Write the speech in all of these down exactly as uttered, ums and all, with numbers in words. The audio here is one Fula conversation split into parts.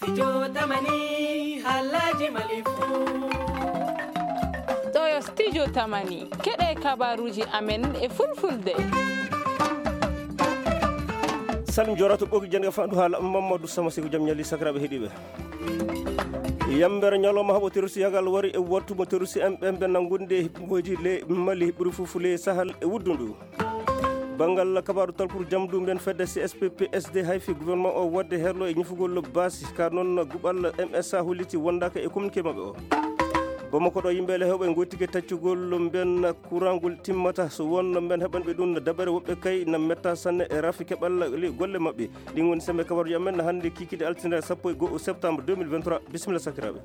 Studio Tamani Halaji Malifu Toyo Studio Tamani keɗe kabaruji amen e fulfulde. Salim jorato ɓoki janga fandu haala Mamadou Sama Sigo jam ñalli sakiraɓe heeɗiɓe yambere ñalawma haɓo terusi yagal wari e wattumo terusi en ɓemɓe nanggunde hippoji le mali ɓuri fof le sahal e wuddundu bangal kabaru talpour jamdu men fedde C S P P S D hayfi gouvernement o wadde herlo e ñifugol basi ka noon guɓal M S A holliti wondaka e communiqué mabɓe o Bamako ɗo yimɓe le heɓe gottike taccugol ben courantgol timmata so wonno ben heɓanɓe ɗum dabare woɓɓe kay na metta sanne e rafi keɓal golle mabɓe ɗin woni sembe kabaruji amen hannde kikide altine sappo e goho septembre deux mille vingt-trois bisimilla sakiraɓe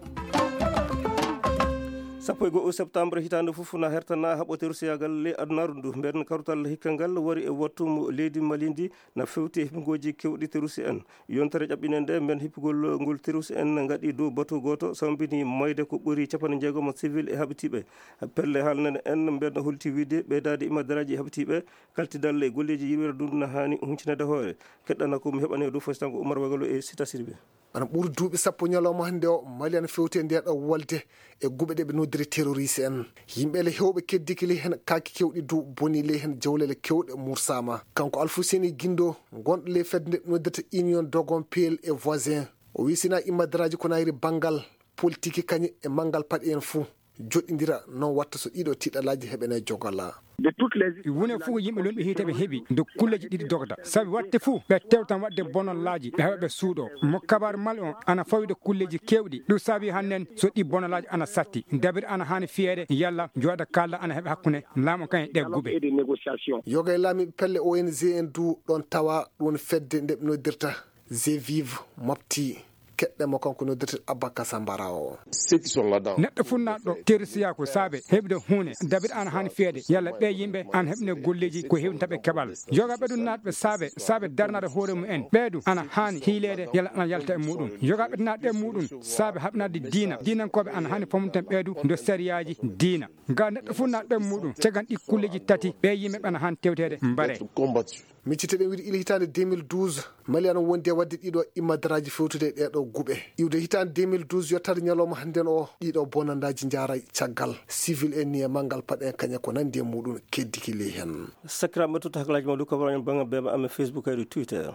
sappo e goho septembre hitande fof na hertana haɓoteru siyagal le adunaru ndu mben karutal hikka ngal wari e wattumo leydi Mali ndi na fewti e hipgoji kewɗi terusi en yontere ƴaɓɓine nde men hippugol ngol terusi en gaɗi dow bateau goto sambini moyde ko ɓuuri capanɗe jeegom civil e haɓitiɓe pelle haalnane en mben holti wiide ɓeydade imadaraji e haɓitiɓe kaltidal e golleji yirwere dundu na hani huncinede hoore keɗɗana komi heɓane e dow fositango Oumar Wagalo e Sita Sidibé ana ɓuuri duuɓi sappo ñalawma hannde o Mali ana fewti e ndeɗo wolde e guɓe ɗe ɓe noddiri terroriste en yimɓe le hewɓe keddiki le hen kaaki kewɗi dow boni le hen jawlele kewɗe mursama kanko Alfousseni Guindo gonɗo le fedde nde noddirta union dogon peel et voisin o wi sina immadaraji ko nayri banggal politique kañi e manggal paɗe en fou joɗɗidira noon watta so ɗiɗo tiɗalaji heɓene jogala wone fof ko yimɓe lomɓe hiteɓe heeɓi nde kulleji ɗiɗi dogda saabi watte fou ɓe tewtan wadde bonollaji ɓe heɓa ɓe suuɗo mo kabaru mal on ana fawide kulleji kewɗi ɗum saabi hannen so ɗi bonolaji ana satti dabiri ana hani fiyede yalla jooɗa kalda ana heeɓa hakkude laamu kan e ɗe guɓe yoga e laamiɓe pelle O N G en du ɗon tawa ɗum fedde nde ɓe noddirta G Vive mofti keɗɗemo kanko noddirta Abaka Sambara o neɗɗo funnaɗo tersiya ko saabe heɓde hunde dabiri ana hani feede yalla ɓe yimɓe ana heɓne golleji ko hewtaɓe keɓal yoga ɓeɗum natɓe saabe saabe darnade hoore mumen ɓeeɗu ana hani hiilede yalla ana yalta e muɗum yoga ɓe natɗe e muɗum saabe haɓnade diina dinankoɓe ana hani famten ɓeeɗu ndo sériyaji diina ga neɗɗo funnaɗo e muɗum cagan ɗi kulleji tati ɓe yimɓe ana hani tewtede mbare miccite ɗen wiide ila hitande deux mille douze Mali ana wondi e wadde ɗiɗo immadaraji fewtude ɗeɗo guɓe iwde hitande deux mille douze yottade ñalawma hannden o ɗiɗo bonandaji jaaray caggal civil en ni e manggal paɗe kaña ko nandi e muɗum keddiki ley hen sakiraɓe totta haklaji mawɗu kabaroen banga bema amen Facebook kayɗo Twitter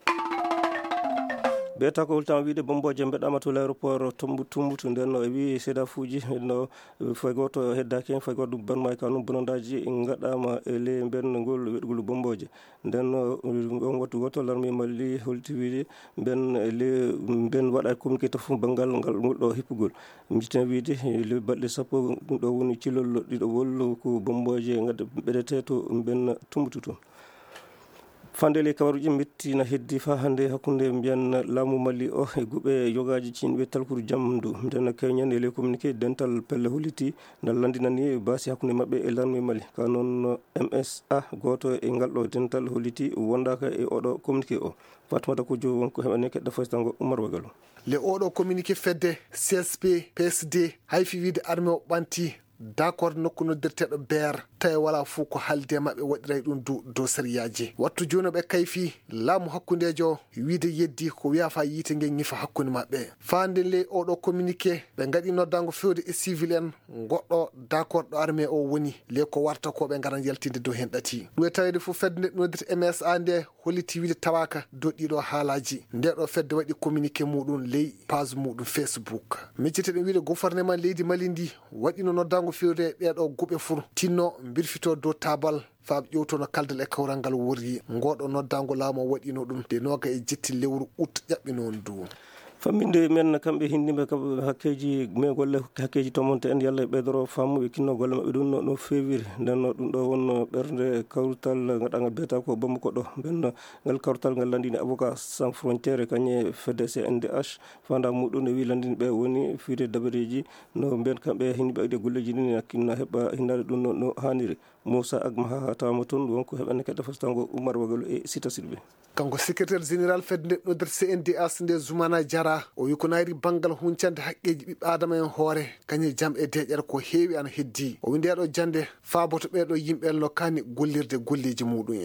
ɓeyata ko holtama wiide bomboje mbeɗama to l'aéroport tombu tumbutu nden no e wi seeda fuuji no fay goto heddaki hen fay goto banma e ka noon bonandaji gaɗama e ley mben ngol weɗgol bomboje nden on wattu goto l'armée Mali holti wiide mben le mben waɗa communiqué to fof banggal ngal ngolɗo hippugol jiten wiide le balɗe sappo ɗum ɗo woni cilol ɗiɗo wollo ko bomboje gadde ɓeɗete to mben tumbutu to fandele kabaruji mettina heddi fa hande hakkunde mbiyan laamu Mali o e guɓe yogaji cinɓe talkour jamdu nden keñan e les communiqué dental pelle holliti dal landinani basi hakkunde mabɓe e l'armée Mali ka noon M S A goto e ngalɗo dental holliti wondaka e oɗo communiqué o Fatmata Kojo wonko heɓane keɗɗa fositango Oumar Wagalo le oɗo communiqué fedde C S P P S D hayfi wiide armée o ɓanti d'accord nokku noddirteɗo beer tawi wala fof ko haalde mabɓe waɗiray ɗum dow dow sériyaji wattu joni ɓe kayfi laamu hakkudejo wiide yeddi ko wiya fa yiite ngue ñifa hakkude mabɓe fande le oɗo communiqué ɓe gaɗi noddago fewde e civil en goɗɗo d'accord ɗo armée o woni le ko warta ko ɓe garan yaltinde dow hen ɗati ɗum e tawede fof fedde nde noddirta M S A nde holliti wiide tawaka dow ɗiɗo haalaji nde ɗo fedde waɗi communiqué muɗum ley page muɗum Facebook micciteɗen wiide gouvernement leydi Mali ndi waɗino noddago fewde ɗeɗo guɓe fur tinno birfito dow tabal faaɓe ƴewtono kaldal e kawral ngal worri ngoɗo noddago laamu o waɗino ɗum de noga e jetti lewru août ƴaɓɓi noon du famminde men kamɓe hindimɓe kamɓe hakkeji mais golle hakkeji tomonte en yalla e ɓeydoro fammuɓe kinno golle mabɓe ɗum no fewiri nden ɗum ɗo wonno ɓerde kawrutal gaɗagal biyata ko Bamako ɗo nden ngal kawrutal ngal landini avocat sans frontiére kañe fedde C N D H fanda muɗum ne wi landini ɓe woni fiide dabareji no mbiyen kamɓe hindimɓe ade golleji ni kinna heɓa hinnade ɗum no hanniri Moussa Agma ha tawama toon wonko heɓane keɗɗa fositango Oumar Wagalo e Sita Sidibé kanko secrétaire général fedde nodder C N D S nde Zoumana Diarra o wi ko naari bangal huncande haqqeji ɓiɓɓe adama en hoore kañe jam e deƴƴere ko heewi ana heddi o wi ndeɗo jande faaboto ɓeɗo yimɓe no kani gollirde golleji muɗum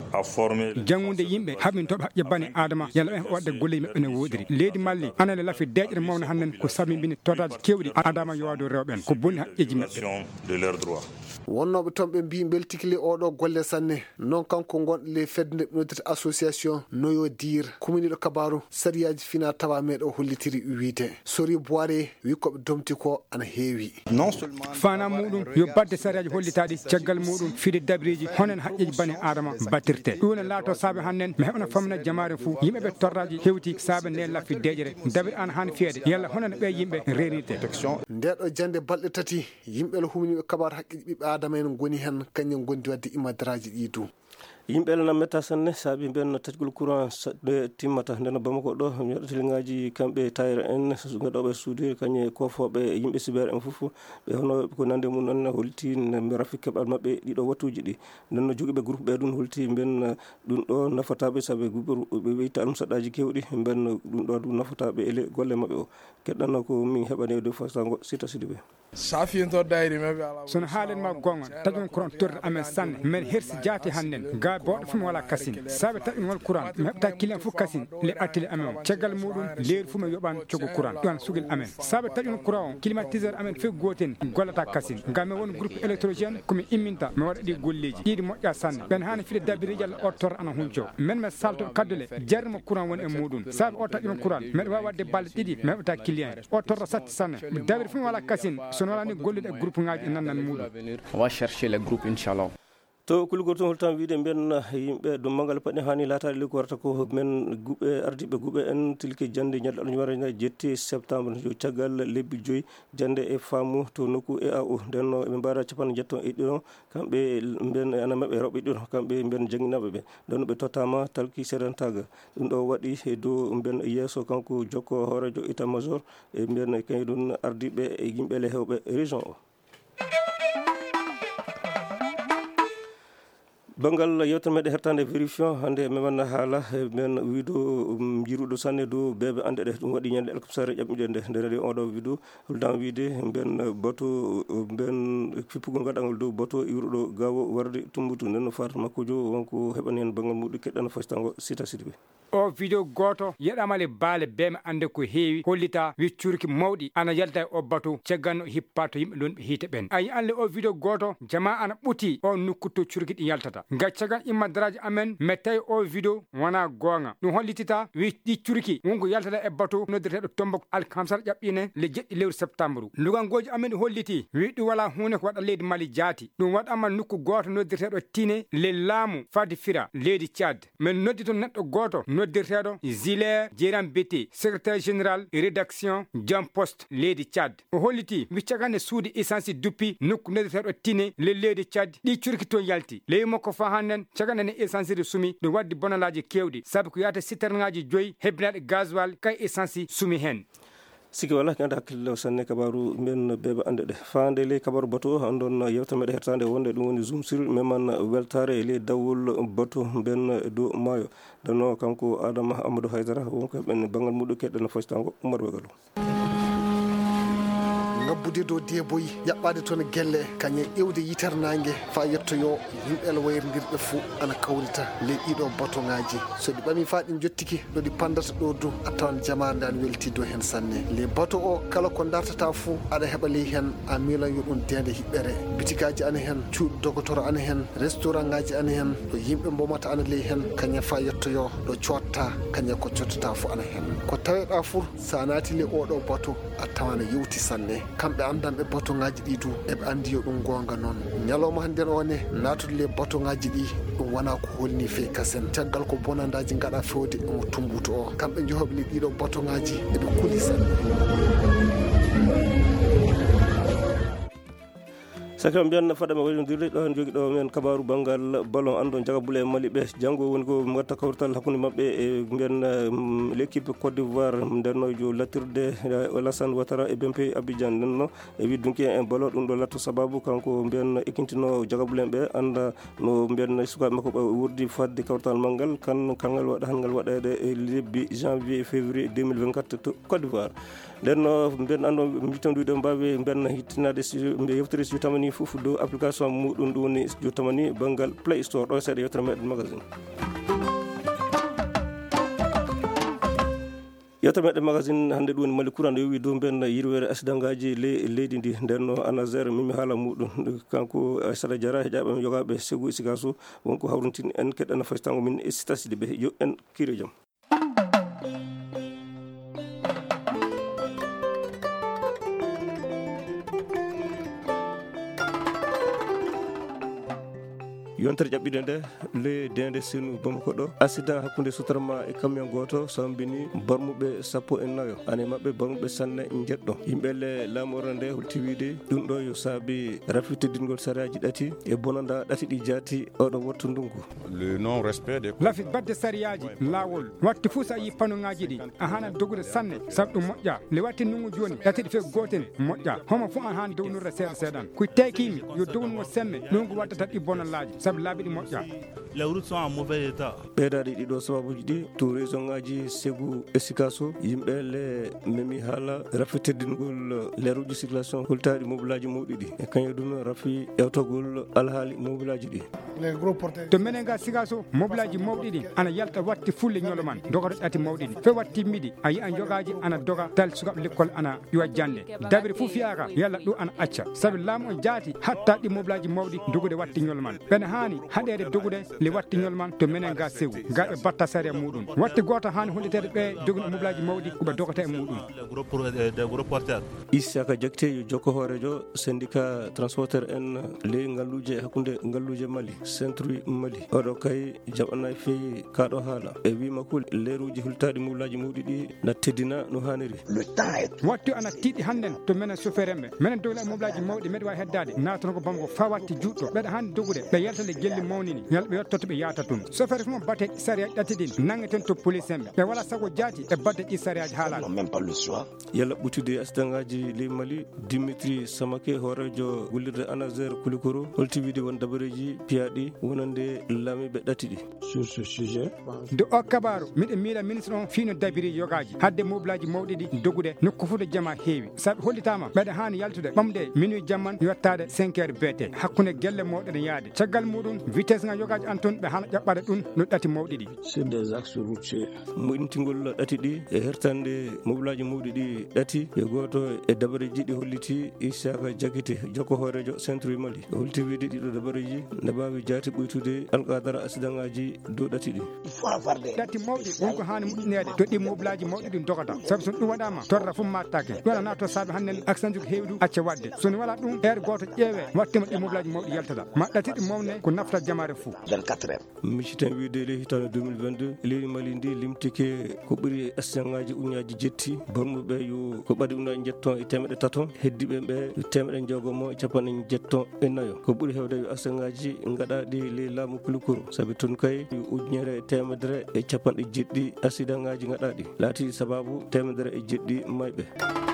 en jangude yimɓe haɓintoɓe haqqe bani adama yalla ɓen wadde golleji maɓɓe no wodiri leydi Mali anane lafi deƴƴere mawne hannen ko sammibini totaji kewɗi adama yowado rewɓen ko bonni haqqeji maɓɓe wonnoɓe toon ɓe mbi beltikile oɗo golle sanne non kanko gonɗo le fedde noddirta association noyo dir kuminiɗo kabaru sariyaji fina tawa meɗo hollitiri wiide sori boire wi koɓe domti ko ana heewi fana muɗum yo badde sariyaji hollitaɗi caggal muɗum fide dabiriji honen haqqeji bani adama battirte ɗum ne laato saabe hannen mi heɓana famna jamare fou yimɓeɓe torraji hewti saabe nde laffi deƴƴere dabir an hani feede yalla honen ɓe yimɓe renirde ndeɗo jande balɗe tati yimɓe humniɓe kabaru haqqeji ɓiɓɓe adama en goni hen kañum gondi wadde imadaraji ɗi du yimɓe elana metta sanne saabi mben tatgol courant ɗe timmata ndeno bamako ɗo ñoɗotelingaji kamɓe tayre en gaɗoɓe suudir kañe kofoɓe yimɓe cyber en fof ɓe hono ko nande mum noon holti mi rafi keɓal mabɓe ɗiɗo wattuji ɗi nden joguiɓe groupe ɓe ɗum holti mben ɗum ɗo nafataɓe saabi ɓe wiyta ɗum saɗaji kewɗi mben ɗum ɗo ɗum nafataɓe ele golle mabɓe o keɗɗanno ko min heɓani de façango sita sidiɓe safinto dayri meɓe ala sono haalenma gonga taƴon courant torde amen sanne men hersi jaati hannen ga bawɗo fumi wala kasine saabe taƴon wal courant mi heɓta client fof kasine le attile amen o caggal muɗum leydi fuu mi yoɓan cogo courant ɗon sugil amen saabe taƴon courant o climatiseur amen fof goten gollata kasine ngam mi won groupe électrogène komi imminta mi waɗa ɗi golleji ɗiɗi moƴƴa sanne ɓen hani fide dabiriji allah o tor ana hunco men mi saltoɓe kaddule jarrimo courant woni e muɗum saabe o taƴon courant meɗa wawi wadde balɗe ɗiɗi mi heɓata client o torta satti sanne dabiri fumi wala kasine sono wala ni gollude e groupe ngaji nannan muɗum on va chercher les groupes inchallah to kulgol toon holtan wiide mbiyen yimɓe ɗum maggal paɗe hani laatade li ko warata ko men guɓe ardiɓe guɓe en tilke jande ñalɗo aɗa wara jetti septembre yo caggal lebbi joyyi jande e faamu to nokku e a o ndenno ɓe mbaɗa capanɗe jetton e ɗiɗon kamɓe mbiyen ana mabɓe rewɓe ɗiɗon kamɓe mbiyen jangguinaɓe ɓe ndenno ɓe tottama talki seɗantaga ɗum ɗo waɗi e dow mbiyen yesso kanko jokko hoorejo état major e mbiyen kañum ɗum ardiɓe e yimɓele hewɓe région o bangal yewtere meɗe hertande vérifiant hande memanna haala men wiido jiruɗo sanne dow beɓe ande ɗe ɗum waɗi ñande alkobsare ƴaɓɓiɗe nde nde radi oɗo wiido holdam wiide ben bato ben fippugol gaɗagol dow bato iwruɗo gawo warde tumbutu nden no fata makkujo wonko heɓani hen bangal muɗum keɗɗano fastango sita sidiɓe o vidéo goto yeɗamale baale beme ande ko heewi hollita wiccurki mawɗi ana yalta e o bateau cagganno hippa to yimɓe lonɓe hiite ɓen ayi anle o vidéo goto jama ana ɓuti o nukkutto curki ɗi yaltata gaccagan immandaraji amen mettay o vidéo wona gonga ɗum hollitita wi ɗi curki wonko yaltata e bateau noddirteɗo tombok alkamsar ƴaɓɓine le jeɗɗi lewru septembre lugangoji amen holliti wi ɗum wala hunde ko waɗa leydi Mali jaati ɗum waɗama nokku goto noddirteɗo tine le laamu fadi fira leydi Tchad men noddi to neɗɗo goto noddirteɗo Zile Djeran Bété secrétaire général rédaction Jam Post leydi Tchad o holliti wiccagande suudi essence duppi nokku noddirteɗo tine le leydi Tchad ɗi curki to yalti ley makko fa hannen cagande ne essence de sumi ɗum waddi bonalaji kewɗi saabu ko yata citerne ngaji joyyi hebbinaɗe gasoil kay essence sumi hen siki wala kanda hakkille sanne kabaru men beɓe ande ɗe fande ley kabaru bateau andon yewta meɗe hertande wonde ɗum woni zoom sur meman weltare e ley dawol bateau ben dow maayo donno kanko Adama Amadou Haydara wonko heɓen bangal muɗum keɗɗeno fastango Oumar Wegalo ngabbude dow deboyi yaɓɓade toon gelle kañe ƴewde yitere nangue fa yettoyo yimɓe wayrodirɓe fo ana kawrita ley ɗiɗo bateau ngaji so ɗi ɓami fa ɗi jottiki ɗo ɗi pandata ɗo dow a tawan jamande an welti dow hen sanne les bateau o kala ko dartata fo aɗa heeɓa ley hen a milan yo ɗum dende hiɓɓere bitikaji ana hen cuuɗi dogotoro ana hen restaurant ngaji ana hen ɗo yimɓe mbomata ana ley hen kañe fa yettoyo ɗo cotta kañe ko cottata fo ana hen ko taweɗa fo sa naati ley oɗo bateau a tawana yewti sanne kamɓe andanɓe bateau ngaji ɗi du eɓe andi yo ɗum gonga noon ñalawma hannden o ne natude le bateau ngaji ɗi ɗum wona ko holni fe kasen caggal ko bonandaji gaɗa fewde omo tumbuto o kamɓe jeehoɓe le ɗiɗo bateau ngaji eɓe kuuli sanne sakram mbiyan fadama waɗodirde ɗo en jogui ɗo men kabaru banggal ballon ando jagabule mali ɓe janggo woni ko gatta kawrital hakkude mabɓe e mbiyan l'équipe Côte d'Ivoire ndennojo lattirde Alassane Ouattara e B M P Abidjan ndenno e widdunki en ballon ɗum ɗo latto sababu kanko mbiyan ekkintino jagabule ɓe anda no mbiyan sukaɓe makko ɓe wurdi fadde kawrital manggal kan kangal waɗa hangal waɗede e lebbi janvier et février deux mille vingt-quatre to Côte d'Ivoire ndenno mbiyan ando mittandude mbawi mbiyan hittinade mbiya yewtere so tamani fof do application muɗum ɗum woni so tamani banggal Play Store ɗo seeɗa yewtere meɗen magazine yewtere meɗen magazine hannde ɗum woni Mali Courant nde yowi dow mbiyan yirwere accident ngaji le leydi ndi ndenno ANASER mimi haala muɗum kanko Aissata Diarra heeƴaɓe yogaɓe Ségou e Sikasso wonko hawrintini en keɗɗen faytango min e sitaside ɓe yo en kiire jaam. yontere ƴaɓɓide nde le dende sinu Bamako ɗo accident hakkude Sotrama e camion goto sambini barmuɓe sappo e nayo ane mabɓe barmuɓe sanne jeɗɗo yimɓele laamore nde holti wiide ɗum ɗo yo saabi rafitiddingol sariyaji ɗati e bonanda ɗati ɗi jaati oɗo wattu ndungu le non respect des lafi badde sariyaji lawol watti fuu sa yi panuŋaji ɗi a hana dogude sanne saabu ɗum moƴƴa le watti ndungu joni ɗati ɗi fe gotel moƴƴa homo fuu an hani downurde seeɗa seeɗan koye tekimi yo downugo semme ɗum ko waddata ɗi bonallaji saabu laabi ɗi moƴƴa les routes sont en mauvais état ɓeydade ɗiɗo sababuji ɗi to raison ngaji Ségou e Sikasso yimɓe le memi haala rafitirdingol leruji circulation hultaɗi mobilaji mawɗi ɗi e kañum ɗum rafi ewtogol alhaali mobilaji ɗi to minen ga Sikasso mobilaji mawɗi ɗi ana yalta watti fulle ñolo man dogoto ɗati mawɗi ɗi fe watti miɗi a yiyan jogaji ana doga tal sukaɓe l'école ana yowa jande dabiri fuu fiyaka yalla ɗum ana acca saabi laamu on jaati hatta ɗi mobilaji mawɗi dogude watti ñolo man ɓene hani haɗede dogude le watti ñol man to minen ga Ségou gaɓe batta saria muɗum watti goto hani hollitede ɓe dogude mobilaji mawɗi koɓe dogata e muɗum Issaka Diakité yo jokko hoorejo syndicat transporteur en ley ngalluje hakkude ngalluje Mali centre Mali oɗo kay jaɓanayi feewi kaɗo haala e wima ko leruji hultaɗi mobilaji mawɗi ɗi na teddina no hanniri watti ana tiiɗi hannden to minen chauffeur en ɓe minen dogla e mobilaji mawɗi meɗe wawi heddade natono ko Bamako fa watti juɗɗo ɓeɗa hande dogude ɓe yaltale gelli mawnini yal ɓe yettoto ɓe yata tun chauffeur fof mo batte sariyaji ɗatti ɗin nangueten to police en ɓe ɓe wala sago jaati e badde ɗi sariyaji haalaɗo yalla ɓuttude accident ngaji ley Mali Dimitri Samake hoorejo gollirde ANASER Kulikoro holti wiide won dabareji piyaɗi wonande laamiɓe ɗati ɗi sur ce sujet de o kabaru miɗe miila ministre on fino dabiri yogaji hadde mobilaji mawɗi ɗi dogude nokku fude jama heewi saabi hollitama ɓeɗe hani yaltude ɓamde minuit jamman yettade cinq heures B T hakkude gelle mawɗe ne yaade caggal muɗum vitesse nga yogaji an toon ɓe hana ƴaɓɓade ɗum no ɗati mawɗi ɗi sur des axes routiers moƴintingol ɗati ɗi e hertande mobilaji mawɗi ɗi ɗati e goto e dabareji ɗi holliti Issaka Diakité jokko hoorejo centre Mali o holti wiide ɗiɗo dabareji ne mbawi jaati ɓoytude alqadara accident ngaji dow ɗati ɗi ɗati mawɗi wonko hani moƴƴinede to ɗi mobilaji mawɗi ɗi dogata saabu so ɗum waɗama torra fof mattake ɗum aɗa nato saabi hannden accident ji ko heewi ɗum acca wadde soni wala ɗum heure goto ƴeewe wattima ɗi mobilaji mawɗi yaltata ma ɗati ɗi mawne ko nafta jamare fou vingt-quatre heures micciten wiide le hitande deux mille vingt-deux leydi Mali ndi limtike ko ɓuuri accident ngaji uñaji jetti barmuɓe yo ko ɓaɗi unaji jetton e temedde taton heddiɓe ɓe temedde jeegomo e capanɗe jetton e nayo ko ɓuuri hewde yo accident ngaji gaɗaɗi ley laamu Kulikoro saabi toon kay ujunere e temedere e capanɗe jeɗɗi accident ngaji gaɗaɗi laati sababu temedere e jeɗɗi mayɓe